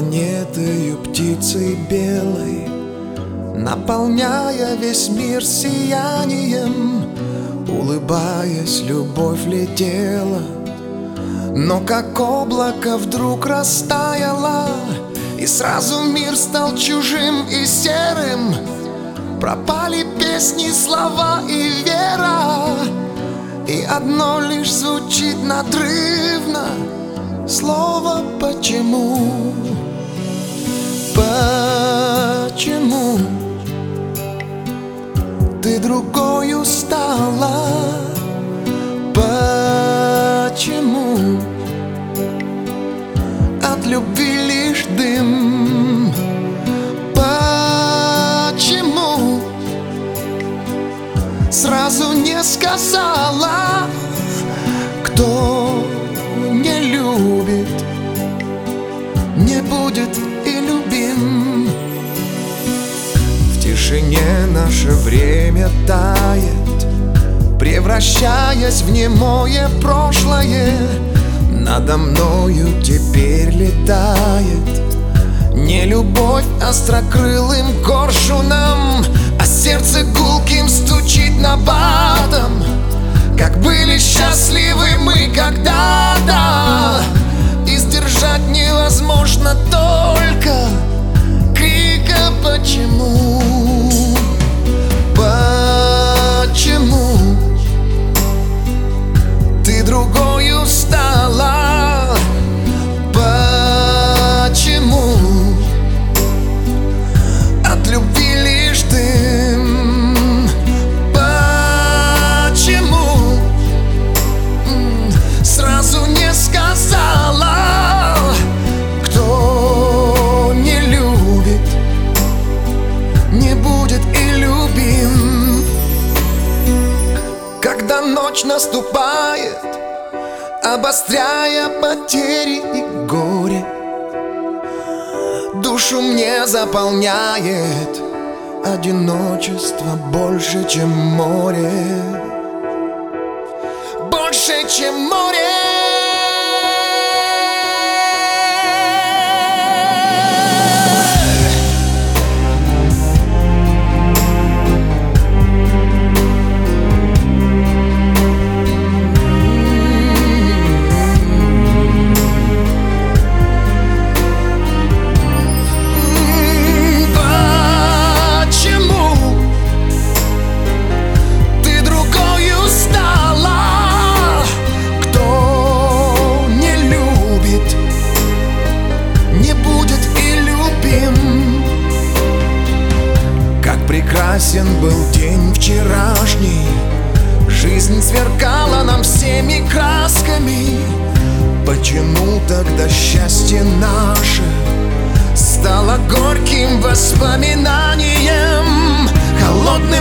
планетою птицей белой, наполняя весь мир сиянием. Улыбаясь, любовь летела, но как облако вдруг растаяло, и сразу мир стал чужим и серым. Пропали песни, слова и вера, и одно лишь звучит надрывно: слово «почему». Почему ты другою стала? Почему от любви лишь дым? Почему сразу не сказала? Кто не любит, не будет и любим. В тишине наше время тает, превращаясь в немое прошлое. Надо мною теперь летает не любовь острокрылым коршуном, а сердце гулким стучит набатом. Как были счастливы мы когда-то, и сдержать невозможно только крика «почему». Почему ты другою стала? Почему от любви лишь дым? Почему сразу не сказала? Кто не любит, не будет и любим. Когда ночь наступает, обостряя потери и горе, душу мне заполняет одиночество больше, чем море. Больше, чем море. Прекрасен был день вчерашний, жизнь сверкала нам всеми красками. Почему тогда счастье наше стало горьким воспоминанием? Холодной